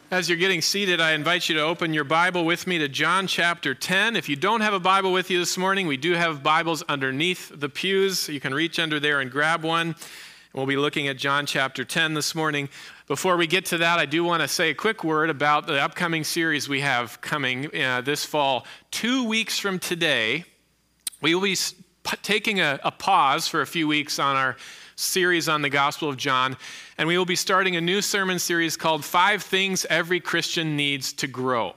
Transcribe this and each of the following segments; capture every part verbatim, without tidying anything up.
As you're getting seated, I invite you to open your Bible with me to John chapter ten. If you don't have a Bible with you this morning, we do have Bibles underneath the pews. You can reach under there and grab one. We'll be looking at John chapter ten this morning. Before we get to that, I do want to say a quick word about the upcoming series we have coming uh, this fall. Two weeks from today, we will be taking a, a pause for a few weeks on our series on the Gospel of John, and we will be starting a new sermon series called Five Things Every Christian Needs to Grow.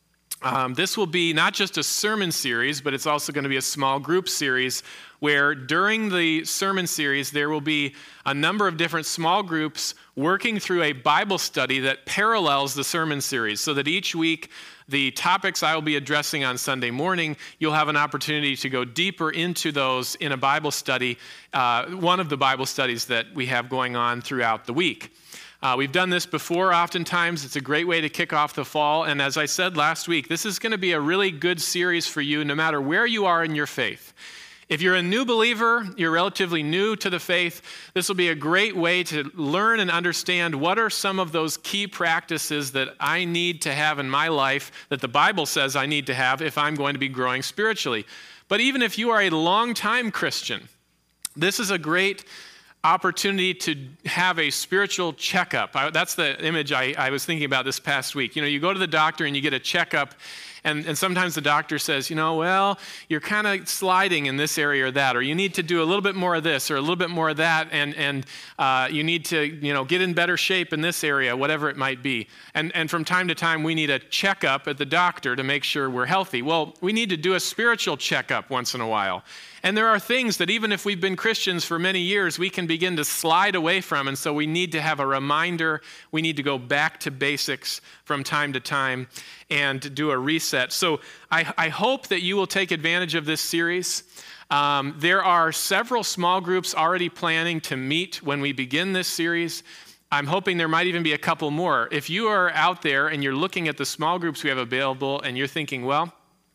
Um, this will be not just a sermon series, but it's also going to be a small group series where during the sermon series there will be a number of different small groups working through a Bible study that parallels the sermon series, so that each week the topics I will be addressing on Sunday morning, you'll have an opportunity to go deeper into those in a Bible study, uh, one of the Bible studies that we have going on throughout the week. Uh, we've done this before oftentimes. It's a great way to kick off the fall. And as I said last week, this is going to be a really good series for you no matter where you are in your faith. If you're a new believer, you're relatively new to the faith, this will be a great way to learn and understand what are some of those key practices that I need to have in my life that the Bible says I need to have if I'm going to be growing spiritually. But even if you are a long-time Christian, this is a great opportunity to have a spiritual checkup. I, that's the image I, I was thinking about this past week. You know, you go to the doctor and you get a checkup, and, and sometimes the doctor says, you know, well, you're kind of sliding in this area or that, or you need to do a little bit more of this or a little bit more of that, and, and uh, you need to, you know, get in better shape in this area, whatever it might be. And, and from time to time, we need a checkup at the doctor to make sure we're healthy. Well, we need to do a spiritual checkup once in a while. And there are things that even if we've been Christians for many years, we can begin to slide away from. And so we need to have a reminder. We need to go back to basics from time to time and do a reset. So I, I hope that you will take advantage of this series. Um, there are several small groups already planning to meet when we begin this series. I'm hoping there might even be a couple more. If you are out there and you're looking at the small groups we have available and you're thinking, well,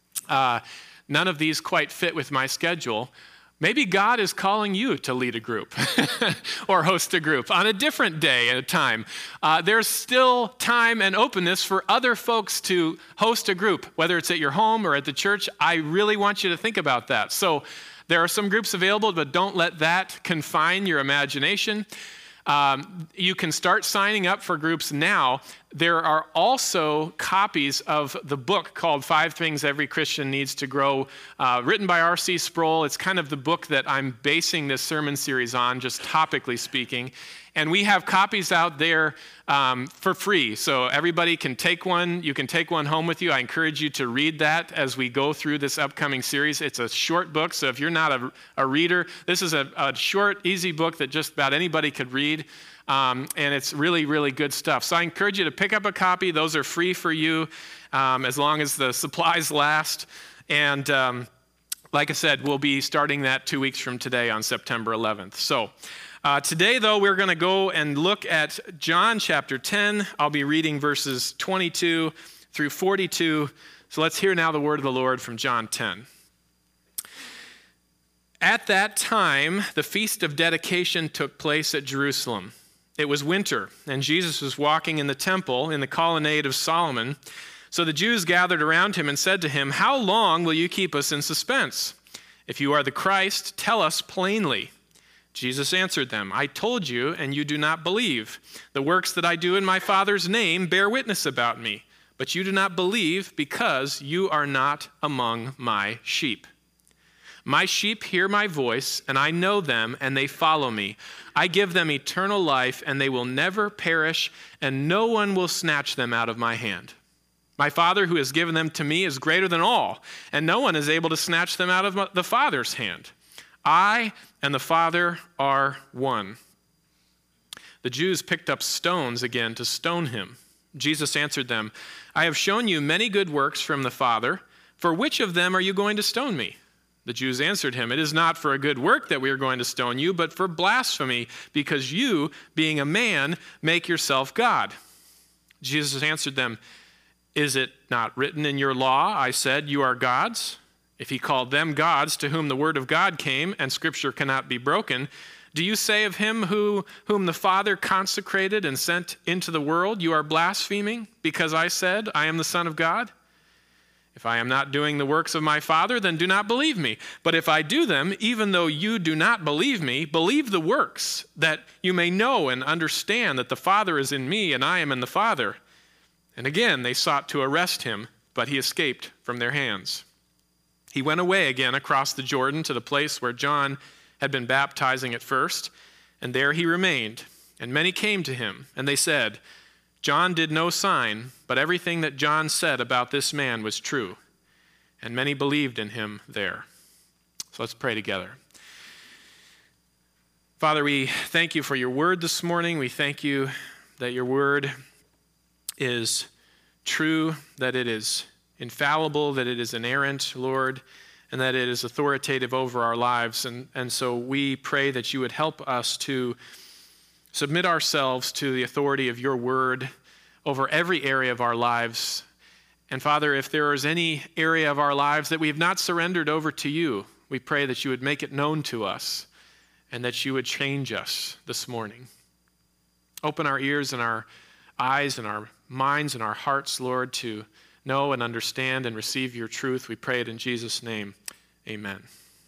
uh, none of these quite fit with my schedule, maybe God is calling you to lead a group or host a group on a different day and a time. Uh, there's still time and openness for other folks to host a group, whether it's at your home or at the church. I really want you to think about that. So there are some groups available, but don't let that confine your imagination. Um, you can start signing up for groups now. There are also copies of the book called Five Things Every Christian Needs to Grow, uh, written by R C Sproul. It's kind of the book that I'm basing this sermon series on, just topically speaking. And we have copies out there um, for free, so everybody can take one. You can take one home with you. I encourage you to read that as we go through this upcoming series. It's a short book, so if you're not a, a reader, this is a, a short, easy book that just about anybody could read. Um, and it's really, really good stuff. So I encourage you to pick up a copy. Those are free for you um, as long as the supplies last. And um, like I said, we'll be starting that two weeks from today on September eleventh. So uh, today, though, we're going to go and look at John chapter ten. I'll be reading verses twenty-two through forty-two. So let's hear now the word of the Lord from John ten. At that time, the Feast of Dedication took place at Jerusalem. It was winter, and Jesus was walking in the temple in the colonnade of Solomon. So the Jews gathered around him and said to him, "How long will you keep us in suspense? If you are the Christ, tell us plainly." Jesus answered them, "I told you, and you do not believe. The works that I do in my Father's name bear witness about me, but you do not believe because you are not among my sheep. My sheep hear my voice, and I know them, and they follow me. I give them eternal life, and they will never perish, and no one will snatch them out of my hand. My Father who has given them to me is greater than all, and no one is able to snatch them out of the Father's hand. I and the Father are one." The Jews picked up stones again to stone him. Jesus answered them, "I have shown you many good works from the Father. For which of them are you going to stone me?" The Jews answered him, "It is not for a good work that we are going to stone you, but for blasphemy, because you, being a man, make yourself God." Jesus answered them, "Is it not written in your law, I said, you are gods?" If he called them gods to whom the word of God came, and scripture cannot be broken, Do you say of him who, whom the Father consecrated and sent into the world, you are blaspheming because I said, I am the Son of God? If I am not doing the works of my Father, then do not believe me. But if I do them, even though you do not believe me, believe the works, that you may know and understand that the Father is in me and I am in the Father. And again they sought to arrest him, but he escaped from their hands. He went away again across the Jordan to the place where John had been baptizing at first, and there he remained. And many came to him, and they said, John did no sign, but everything that John said about this man was true. And many believed in him there. So let's pray together. Father, we thank you for your word this morning. We thank you that your word is true, that it is infallible, that it is inerrant, Lord, and that it is authoritative over our lives. And, and so we pray that you would help us to submit ourselves to the authority of your word over every area of our lives. And Father, if there is any area of our lives that we have not surrendered over to you, we pray that you would make it known to us and that you would change us this morning. Open our ears and our eyes and our minds and our hearts, Lord, to know and understand and receive your truth. We pray it in Jesus' name. Amen.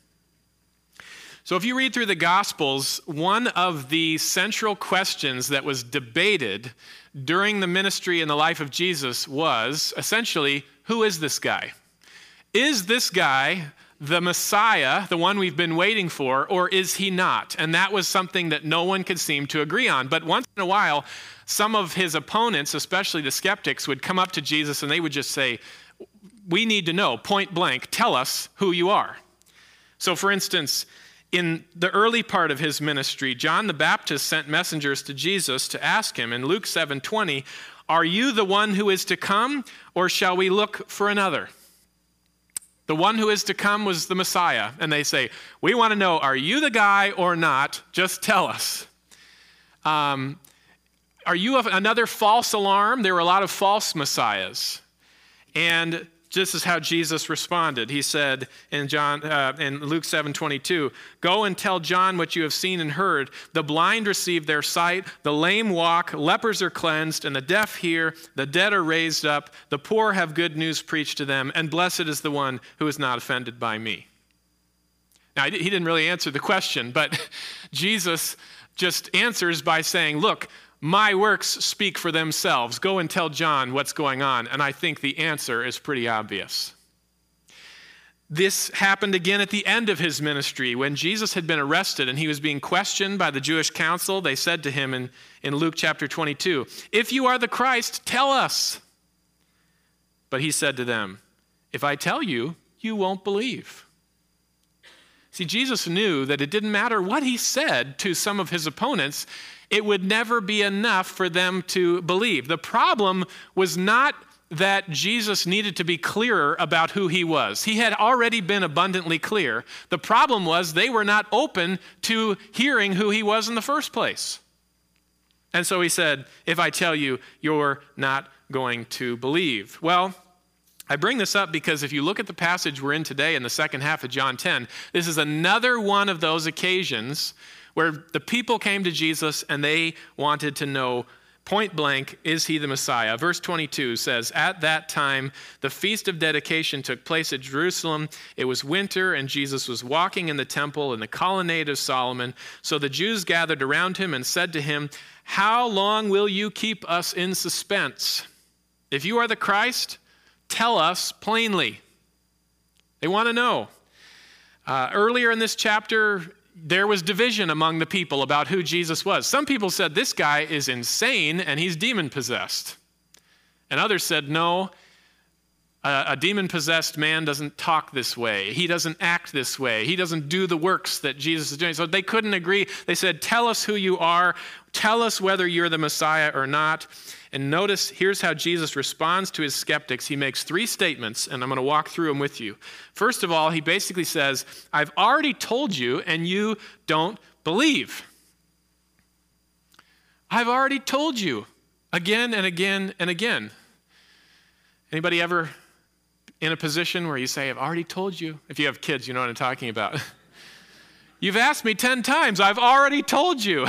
So if you read through the Gospels, one of the central questions that was debated during the ministry and the life of Jesus was essentially, who is this guy? Is this guy the Messiah, the one we've been waiting for, or is he not? And that was something that no one could seem to agree on. But once in a while, some of his opponents, especially the skeptics, would come up to Jesus and they would just say, we need to know, point blank, tell us who you are. So for instance, in the early part of his ministry, John the Baptist sent messengers to Jesus to ask him in Luke seven twenty, are you the one who is to come, or shall we look for another? The one who is to come was the Messiah. And they say, we want to know, are you the guy or not? Just tell us. Um, are you another false alarm? There were a lot of false messiahs. And this is how Jesus responded. He said in John, uh, in Luke seven twenty-two, go and tell John what you have seen and heard. The blind receive their sight, the lame walk, lepers are cleansed, and the deaf hear, the dead are raised up, the poor have good news preached to them, and blessed is the one who is not offended by me. Now, he didn't really answer the question, but Jesus just answers by saying, look, my works speak for themselves. Go and tell John what's going on. And I think the answer is pretty obvious. This happened again at the end of his ministry when Jesus had been arrested and he was being questioned by the Jewish council. They said to him in, in Luke chapter twenty-two, if you are the Christ, tell us. But he said to them, if I tell you, you won't believe. See, Jesus knew that it didn't matter what he said to some of his opponents, it would never be enough for them to believe. The problem was not that Jesus needed to be clearer about who he was. He had already been abundantly clear. The problem was they were not open to hearing who he was in the first place. And so he said, if I tell you, you're not going to believe. Well, I bring this up because if you look at the passage we're in today in the second half of John ten, this is another one of those occasions where the people came to Jesus and they wanted to know point blank, is he the Messiah? Verse twenty-two says, at that time, the feast of dedication took place at Jerusalem. It was winter and Jesus was walking in the temple in the colonnade of Solomon. So the Jews gathered around him and said to him, how long will you keep us in suspense? If you are the Christ, tell us plainly. They want to know. Uh, earlier in this chapter, there was division among the people about who Jesus was. Some people said this guy is insane and he's demon-possessed. And others said, no, a, a demon-possessed man doesn't talk this way. He doesn't act this way. He doesn't do the works that Jesus is doing. So they couldn't agree. They said, tell us who you are. Tell us whether you're the Messiah or not. And notice, here's how Jesus responds to his skeptics. He makes three statements, and I'm going to walk through them with you. First of all, he basically says, I've already told you, and you don't believe. I've already told you again and again and again. Anybody ever in a position where you say, I've already told you? If you have kids, you know what I'm talking about. You've asked me ten times. I've already told you.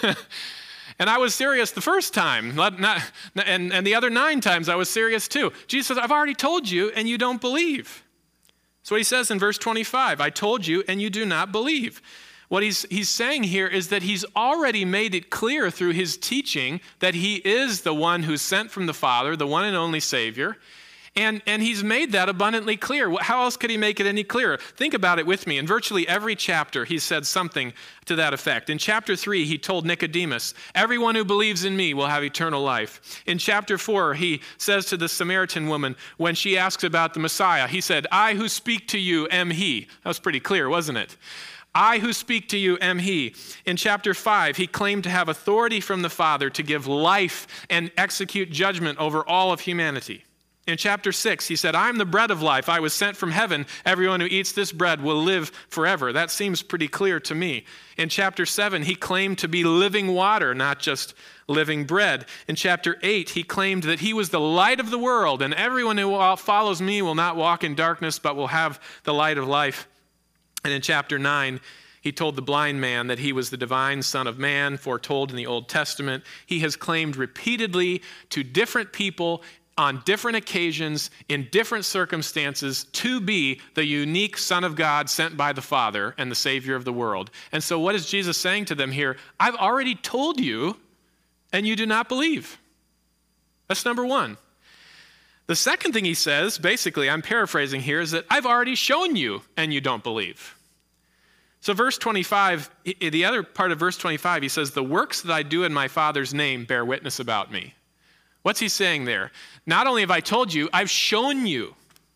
And I was serious the first time. Not, not, and, and the other nine times I was serious too. Jesus says, I've already told you and you don't believe. So he says in verse twenty-five, I told you and you do not believe. What he's, he's saying here is that he's already made it clear through his teaching that he is the one who's sent from the Father, the one and only Savior. And, and he's made that abundantly clear. How else could he make it any clearer? Think about it with me. In virtually every chapter, he said something to that effect. In chapter three, he told Nicodemus, everyone who believes in me will have eternal life. In chapter four, he says to the Samaritan woman, when she asks about the Messiah, he said, I who speak to you am he. That was pretty clear, wasn't it? I who speak to you am he. In chapter five, he claimed to have authority from the Father to give life and execute judgment over all of humanity. In chapter six, he said, I am the bread of life. I was sent from heaven. Everyone who eats this bread will live forever. That seems pretty clear to me. In chapter seven, he claimed to be living water, not just living bread. In chapter eight, he claimed that he was the light of the world, and everyone who follows me will not walk in darkness, but will have the light of life. And in chapter nine, he told the blind man that he was the divine Son of Man, foretold in the Old Testament. He has claimed repeatedly to different people on different occasions, in different circumstances, to be the unique Son of God sent by the Father and the Savior of the world. And so what is Jesus saying to them here? I've already told you, and you do not believe. That's number one. The second thing he says, basically, I'm paraphrasing here, is that I've already shown you, and you don't believe. So verse twenty-five, the other part of verse twenty-five, he says, the works that I do in my Father's name bear witness about me. What's he saying there? Not only have I told you, I've shown you.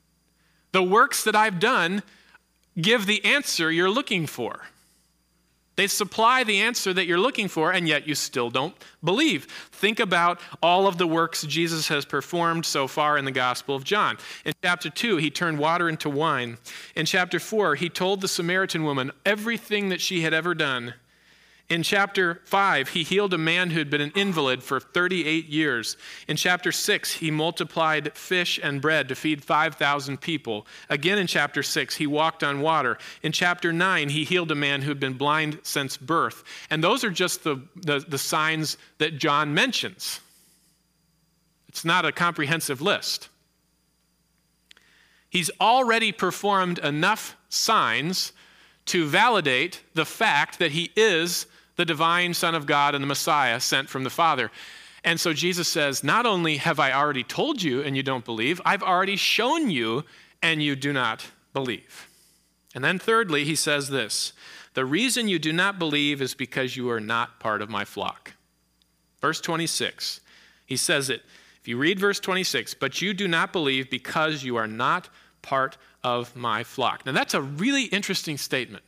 The works that I've done give the answer you're looking for. They supply the answer that you're looking for, and yet you still don't believe. Think about all of the works Jesus has performed so far in the Gospel of John. In chapter two, he turned water into wine. In chapter four, he told the Samaritan woman everything that she had ever done. In chapter five, he healed a man who had been an invalid for thirty-eight years. In chapter six, he multiplied fish and bread to feed five thousand people. Again in chapter six, he walked on water. In chapter nine, he healed a man who had been blind since birth. And those are just the, the, the signs that John mentions. It's not a comprehensive list. He's already performed enough signs to validate the fact that he is the divine Son of God and the Messiah sent from the Father. And so Jesus says, not only have I already told you and you don't believe, I've already shown you and you do not believe. And then thirdly, he says this, the reason you do not believe is because you are not part of my flock. Verse twenty-six, he says it. If you read verse twenty-six, but you do not believe because you are not part of my flock. Now that's a really interesting statement.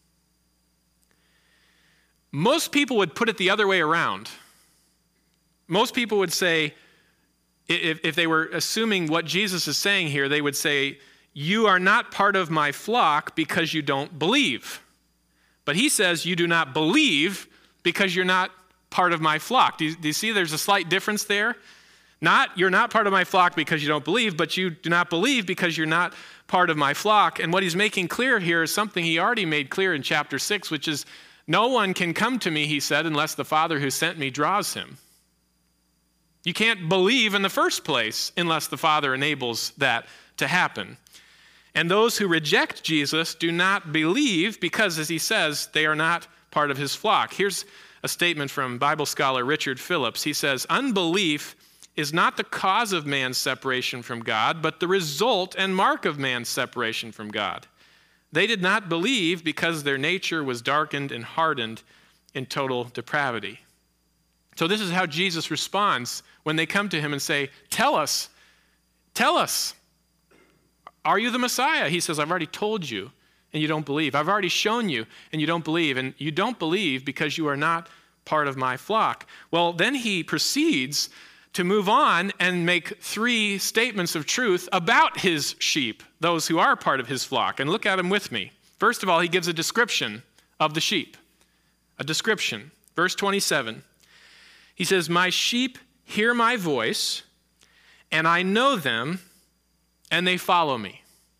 Most people would put it the other way around. Most people would say, if, if they were assuming what Jesus is saying here, they would say, you are not part of my flock because you don't believe. But he says, you do not believe because you're not part of my flock. Do you, do you see there's a slight difference there? Not, you're not part of my flock because you don't believe, but you do not believe because you're not part of my flock. And what he's making clear here is something he already made clear in chapter six, which is, no one can come to me, he said, unless the Father who sent me draws him. You can't believe in the first place unless the Father enables that to happen. And those who reject Jesus do not believe because, as he says, they are not part of his flock. Here's a statement from Bible scholar Richard Phillips. He says, unbelief is not the cause of man's separation from God, but the result and mark of man's separation from God. They did not believe because their nature was darkened and hardened in total depravity. So this is how Jesus responds when they come to him and say, tell us, tell us, are you the Messiah? He says, I've already told you and you don't believe. I've already shown you and you don't believe. And you don't believe because you are not part of my flock. Well, then he proceeds to move on and make three statements of truth about his sheep, those who are part of his flock. And look at them with me. First of all, he gives a description of the sheep. A description. Verse twenty-seven. He says, my sheep hear my voice, and I know them, and they follow me.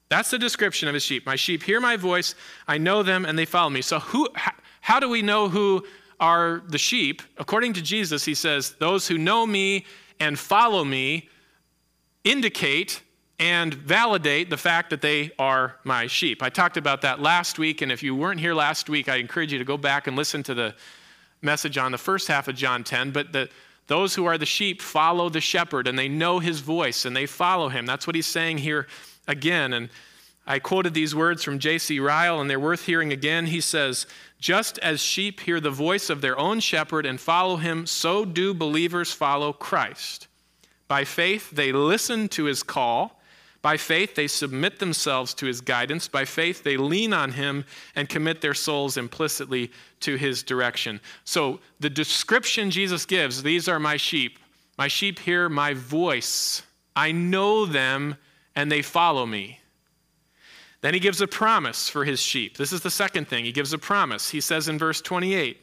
That's the description of his sheep. My sheep hear my voice, I know them, and they follow me. So who? How do we know who are the sheep? According to Jesus, he says, those who know me and follow me indicate and validate the fact that they are my sheep. I talked about that last week, and if you weren't here last week, I encourage you to go back and listen to the message on the first half of John ten. But the, those who are the sheep follow the shepherd, and they know his voice, and they follow him. That's what he's saying here again. And I quoted these words from J C Ryle, and they're worth hearing again. He says, just as sheep hear the voice of their own shepherd and follow him, so do believers follow Christ. By faith, they listen to his call. By faith, they submit themselves to his guidance. By faith, they lean on him and commit their souls implicitly to his direction. So the description Jesus gives, these are my sheep. My sheep hear my voice. I know them and they follow me. Then he gives a promise for his sheep. This is the second thing. He gives a promise. He says in verse twenty-eight,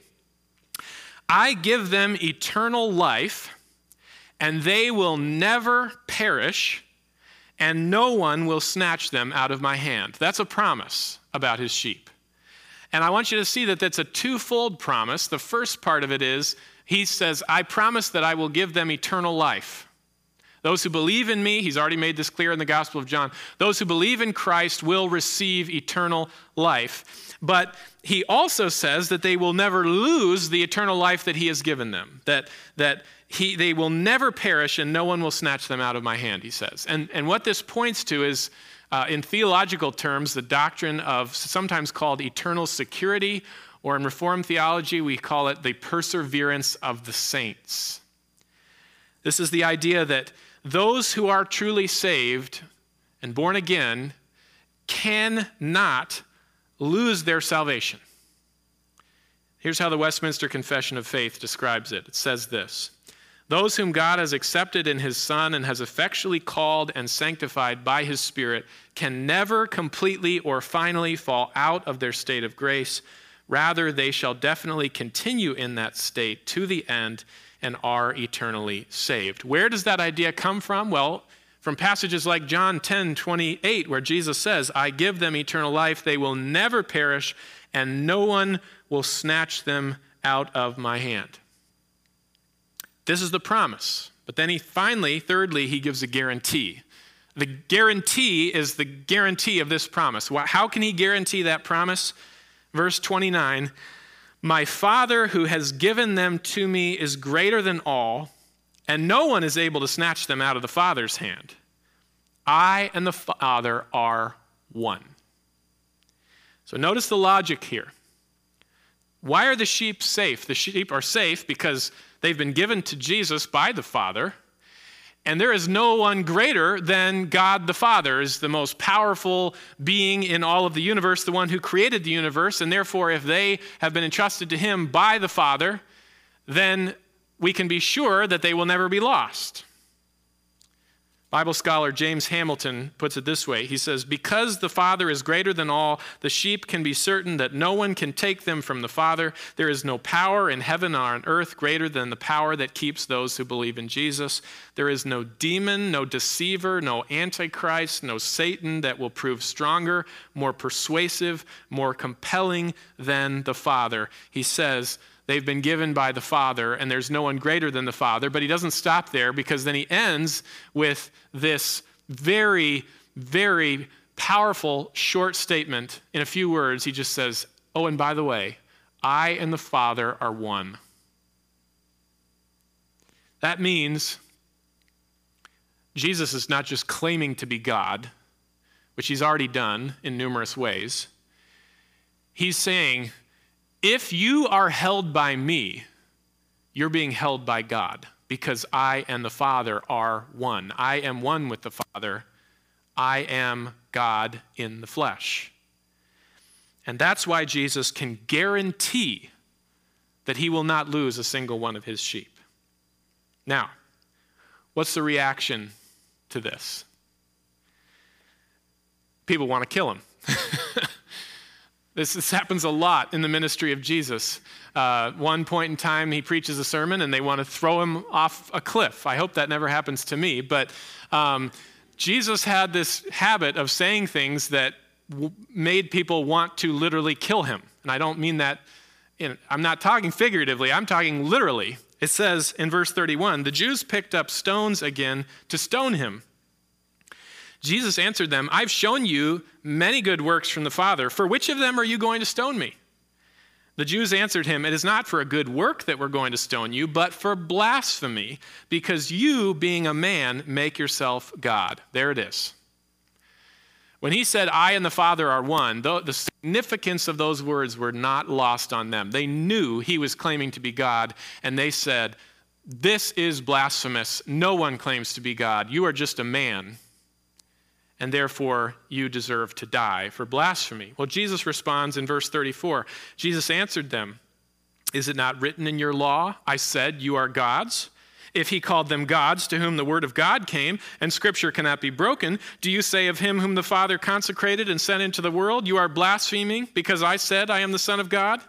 I give them eternal life, and they will never perish, and no one will snatch them out of my hand. That's a promise about his sheep. And I want you to see that that's a twofold promise. The first part of it is, he says, I promise that I will give them eternal life. Those who believe in me, he's already made this clear in the Gospel of John, those who believe in Christ will receive eternal life. But he also says that they will never lose the eternal life that he has given them, that, that he, they will never perish and no one will snatch them out of my hand, he says. And, and what this points to is, uh, in theological terms, the doctrine of sometimes called eternal security, or in Reformed theology, we call it the perseverance of the saints. This is the idea that those who are truly saved and born again cannot lose their salvation. Here's how the Westminster Confession of Faith describes it. It says this: those whom God has accepted in his Son and has effectually called and sanctified by his Spirit can never completely or finally fall out of their state of grace. Rather, they shall definitely continue in that state to the end and are eternally saved. Where does that idea come from? Well, from passages like John ten twenty-eight, where Jesus says, I give them eternal life, they will never perish, and no one will snatch them out of my hand. This is the promise. But then he finally, thirdly, he gives a guarantee. The guarantee is the guarantee of this promise. How can he guarantee that promise? Verse twenty-nine, my Father who has given them to me is greater than all, and no one is able to snatch them out of the Father's hand. I and the Father are one. So notice the logic here. Why are the sheep safe? The sheep are safe because they've been given to Jesus by the Father, and there is no one greater than God the Father, is the most powerful being in all of the universe, the one who created the universe, and therefore if they have been entrusted to him by the Father, then we can be sure that they will never be lost. Bible scholar James Hamilton puts it this way. He says, because the Father is greater than all, the sheep can be certain that no one can take them from the Father. There is no power in heaven or on earth greater than the power that keeps those who believe in Jesus. There is no demon, no deceiver, no antichrist, no Satan that will prove stronger, more persuasive, more compelling than the Father. He says, they've been given by the Father, and there's no one greater than the Father. But he doesn't stop there, because then he ends with this very, very powerful short statement. In a few words, he just says, oh, and by the way, I and the Father are one. That means Jesus is not just claiming to be God, which he's already done in numerous ways. He's saying, if you are held by me, you're being held by God, because I and the Father are one. I am one with the Father. I am God in the flesh. And that's why Jesus can guarantee that he will not lose a single one of his sheep. Now, what's the reaction to this? People want to kill him. This, this happens a lot in the ministry of Jesus. Uh, one point in time, he preaches a sermon and they want to throw him off a cliff. I hope that never happens to me, but um, Jesus had this habit of saying things that w- made people want to literally kill him. And I don't mean that, in, I'm not talking figuratively, I'm talking literally. It says in verse thirty-one, the Jews picked up stones again to stone him. Jesus answered them, I've shown you many good works from the Father. For which of them are you going to stone me? The Jews answered him, it is not for a good work that we're going to stone you, but for blasphemy, because you, being a man, make yourself God. There it is. When he said, I and the Father are one, the significance of those words were not lost on them. They knew he was claiming to be God, and they said, this is blasphemous. No one claims to be God. You are just a man, and therefore you deserve to die for blasphemy. Well, Jesus responds in verse thirty-four. Jesus answered them, is it not written in your law, I said you are gods? If he called them gods to whom the word of God came, and scripture cannot be broken, do you say of him whom the Father consecrated and sent into the world, you are blaspheming because I said I am the Son of God?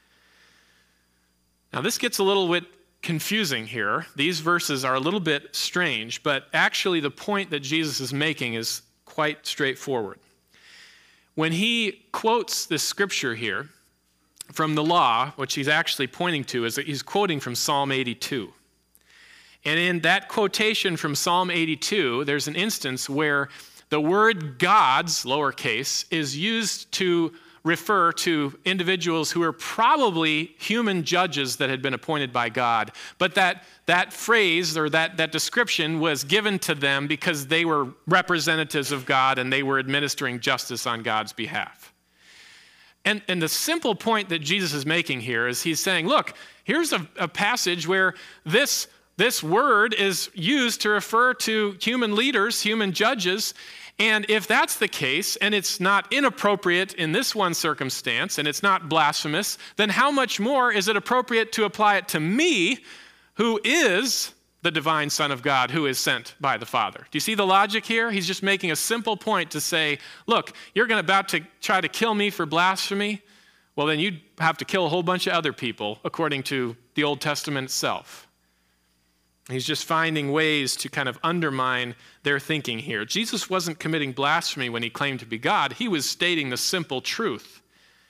Now this gets a little bit confusing here. These verses are a little bit strange, but actually the point that Jesus is making is quite straightforward. When he quotes this scripture here from the law, which he's actually pointing to, is that he's quoting from Psalm eighty-two. And in that quotation from Psalm eighty-two, there's an instance where the word gods, lowercase, is used to refer to individuals who are probably human judges that had been appointed by God. But that, that phrase or that, that description was given to them because they were representatives of God and they were administering justice on God's behalf. And, and the simple point that Jesus is making here is he's saying, look, here's a, a passage where this This word is used to refer to human leaders, human judges, and if that's the case, and it's not inappropriate in this one circumstance, and it's not blasphemous, then how much more is it appropriate to apply it to me, who is the divine Son of God, who is sent by the Father? Do you see the logic here? He's just making a simple point to say, look, you're going about to try to kill me for blasphemy? Well, then you'd have to kill a whole bunch of other people, according to the Old Testament itself. He's just finding ways to kind of undermine their thinking here. Jesus wasn't committing blasphemy when he claimed to be God. He was stating the simple truth.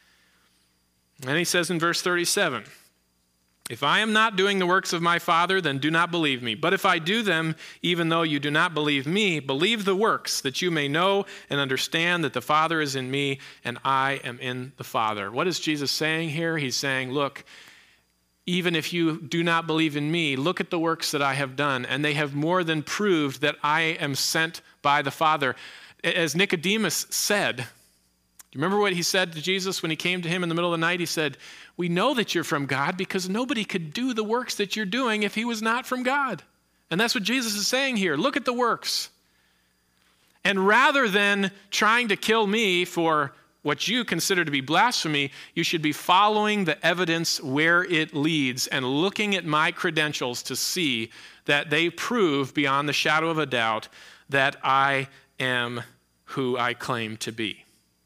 And he says in verse thirty-seven, if I am not doing the works of my Father, then do not believe me. But if I do them, even though you do not believe me, believe the works, that you may know and understand that the Father is in me and I am in the Father. What is Jesus saying here? He's saying, look, even if you do not believe in me, look at the works that I have done, and they have more than proved that I am sent by the Father. As Nicodemus said, do you remember what he said to Jesus when he came to him in the middle of the night? He said, we know that you're from God because nobody could do the works that you're doing if he was not from God. And that's what Jesus is saying here. Look at the works. And rather than trying to kill me for what you consider to be blasphemy, you should be following the evidence where it leads and looking at my credentials to see that they prove beyond the shadow of a doubt that I am who I claim to be.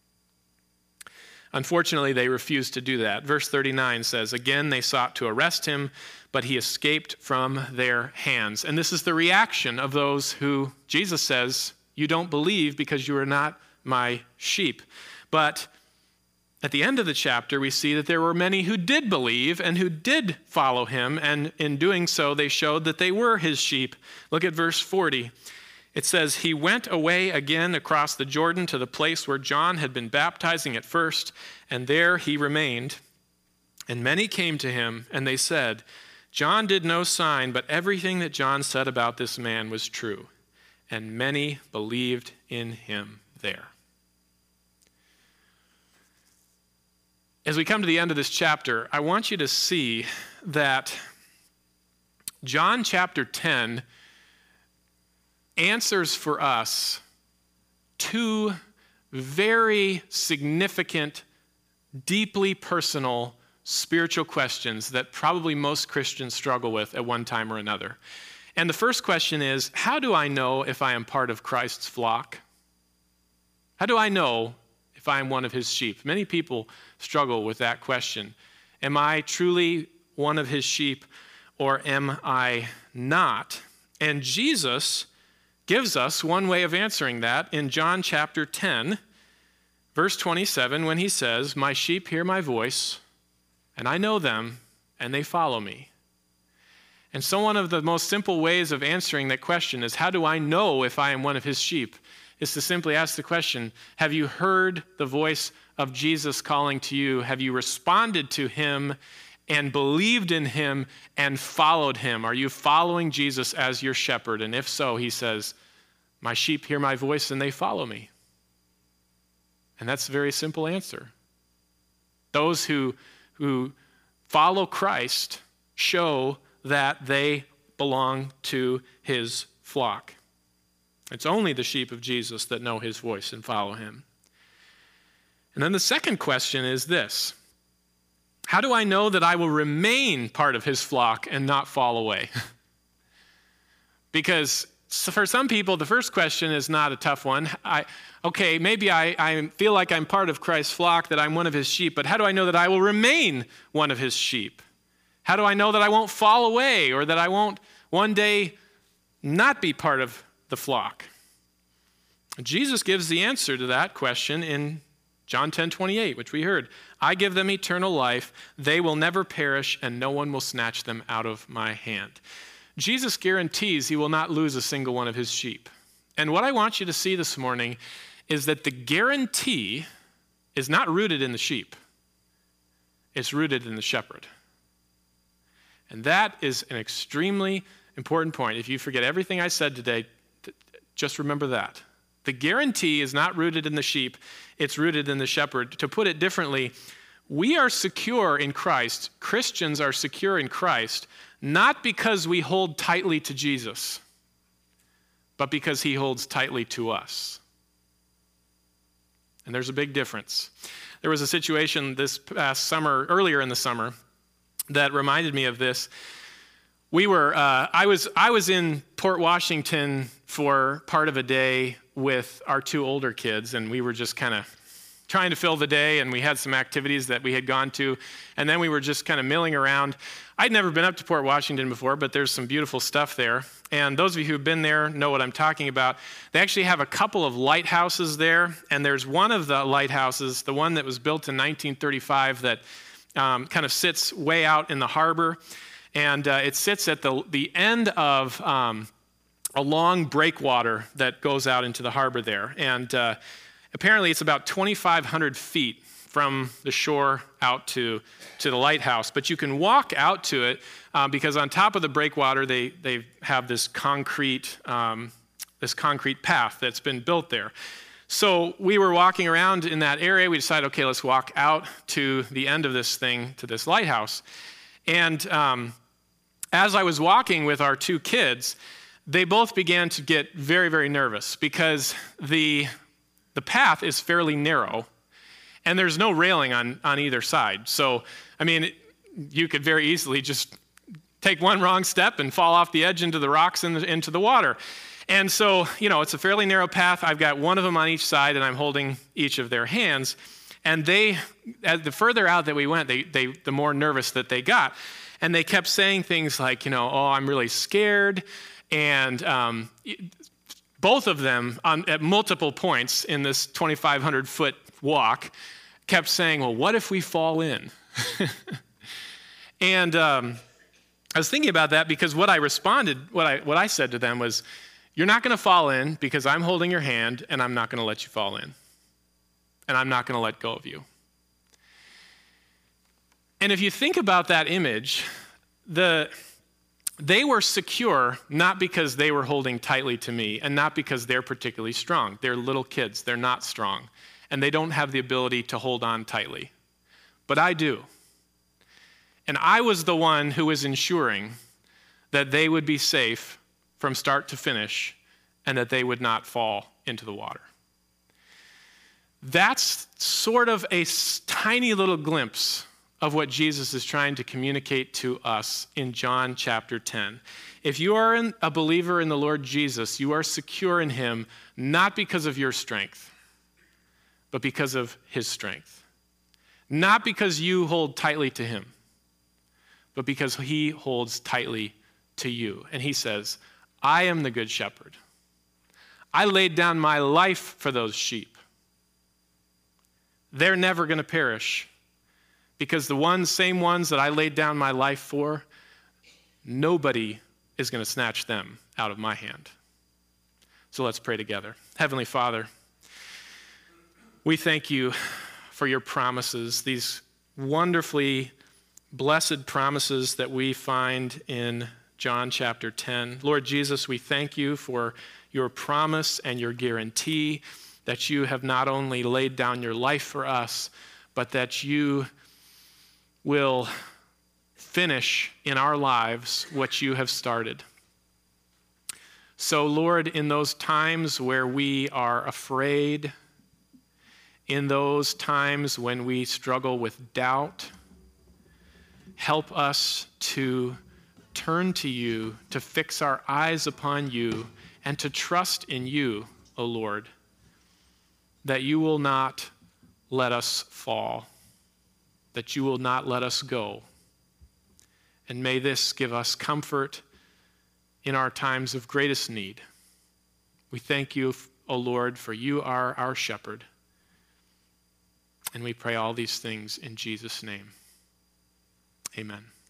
Unfortunately, they refused to do that. Verse thirty-nine says, again, they sought to arrest him, but he escaped from their hands. And this is the reaction of those who, Jesus says, you don't believe because you are not my sheep. But at the end of the chapter, we see that there were many who did believe and who did follow him, and in doing so, they showed that they were his sheep. Look at verse forty. It says, he went away again across the Jordan to the place where John had been baptizing at first, and there he remained. And many came to him, and they said, John did no sign, but everything that John said about this man was true. And many believed in him there. As we come to the end of this chapter, I want you to see that John chapter ten answers for us two very significant, deeply personal spiritual questions that probably most Christians struggle with at one time or another. And the first question is, how do I know if I am part of Christ's flock? How do I know if I am one of his sheep? Many people struggle with that question. Am I truly one of his sheep, or am I not? And Jesus gives us one way of answering that in John chapter ten, verse twenty-seven, when he says, "My sheep hear my voice, and I know them, and they follow me." And so one of the most simple ways of answering that question is, how do I know if I am one of his sheep? Is to simply ask the question, have you heard the voice of Jesus calling to you? Have you responded to him and believed in him and followed him? Are you following Jesus as your shepherd? And if so, he says, "My sheep hear my voice and they follow me." And that's a very simple answer. Those who, who follow Christ show that they belong to his flock. It's only the sheep of Jesus that know his voice and follow him. And then the second question is this: how do I know that I will remain part of his flock and not fall away? Because for some people, the first question is not a tough one. I, okay, maybe I, I feel like I'm part of Christ's flock, that I'm one of his sheep, but how do I know that I will remain one of his sheep? How do I know that I won't fall away, or that I won't one day not be part of the flock? Jesus gives the answer to that question in John ten twenty-eight, which we heard. "I give them eternal life. They will never perish, and no one will snatch them out of my hand." Jesus guarantees he will not lose a single one of his sheep. And what I want you to see this morning is that the guarantee is not rooted in the sheep. It's rooted in the shepherd. And that is an extremely important point. If you forget everything I said today, just remember that. The guarantee is not rooted in the sheep, it's rooted in the shepherd. To put it differently, we are secure in Christ. Christians are secure in Christ, not because we hold tightly to Jesus, but because he holds tightly to us. And there's a big difference. There was a situation this past summer, earlier in the summer, that reminded me of this. We were, uh, I was, I was in Port Washington for part of a day with our two older kids, and we were just kind of trying to fill the day, and we had some activities that we had gone to, and then we were just kind of milling around. I'd never been up to Port Washington before, but there's some beautiful stuff there, and those of you who've been there know what I'm talking about. They actually have a couple of lighthouses there, and there's one of the lighthouses, the one that was built in nineteen thirty-five, that um, kind of sits way out in the harbor, and uh, it sits at the, the end of um, a long breakwater that goes out into the harbor there, and uh, apparently it's about twenty-five hundred feet from the shore out to, to the lighthouse. But you can walk out to it uh, because on top of the breakwater, they, they have this concrete, um, this concrete path that's been built there. So we were walking around in that area. We decided, okay, let's walk out to the end of this thing, to this lighthouse. And um, as I was walking with our two kids, they both began to get very, very nervous because the The path is fairly narrow, and there's no railing on, on either side. So, I mean, it, you could very easily just take one wrong step and fall off the edge into the rocks and into the water. And so, you know, it's a fairly narrow path. I've got one of them on each side, and I'm holding each of their hands. And they, as the further out that we went, they, they, the more nervous that they got. And they kept saying things like, you know, "Oh, I'm really scared," and um, both of them, on, at multiple points in this twenty-five hundred foot walk, kept saying, "Well, what if we fall in?" And um, I was thinking about that because what I responded, what I, what I said to them was, "You're not going to fall in because I'm holding your hand, and I'm not going to let you fall in. And I'm not going to let go of you." And if you think about that image, the... they were secure not because they were holding tightly to me and not because they're particularly strong. They're little kids. They're not strong. And they don't have the ability to hold on tightly. But I do. And I was the one who was ensuring that they would be safe from start to finish and that they would not fall into the water. That's sort of a tiny little glimpse of what Jesus is trying to communicate to us in John chapter ten. If you are a believer in the Lord Jesus, you are secure in him, not because of your strength, but because of his strength. Not because you hold tightly to him, but because he holds tightly to you. And he says, "I am the good shepherd. I laid down my life for those sheep. They're never going to perish because the ones, same ones that I laid down my life for, nobody is going to snatch them out of my hand. So let's pray together. Heavenly Father, we thank you for your promises, these wonderfully blessed promises that we find in John chapter ten. Lord Jesus, we thank you for your promise and your guarantee that you have not only laid down your life for us, but that you will finish in our lives what you have started. So, Lord, in those times where we are afraid, in those times when we struggle with doubt, help us to turn to you, to fix our eyes upon you, and to trust in you, O Lord, that you will not let us fall, that you will not let us go. And may this give us comfort in our times of greatest need. We thank you, O Lord, for you are our shepherd. And we pray all these things in Jesus' name. Amen.